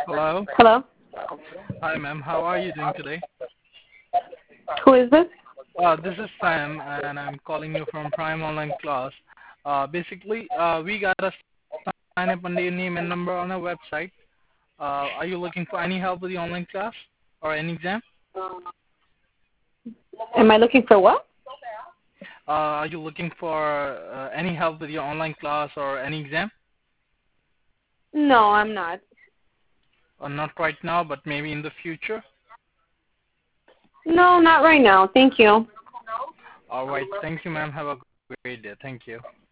Hello. Hello? Hi, ma'am. How are you doing today? Who is this? This is Sam, and I'm calling you from Prime Online Class. Basically, we got a sign up under your name and number on our website. Are you looking for any help with the online class or any exam? Am I looking for what? Are you looking for any help with your online class or any exam? No, I'm not. Not right now, but maybe in the future. No, not right now. Thank you. All right. Thank you, ma'am. Have a great day. Thank you.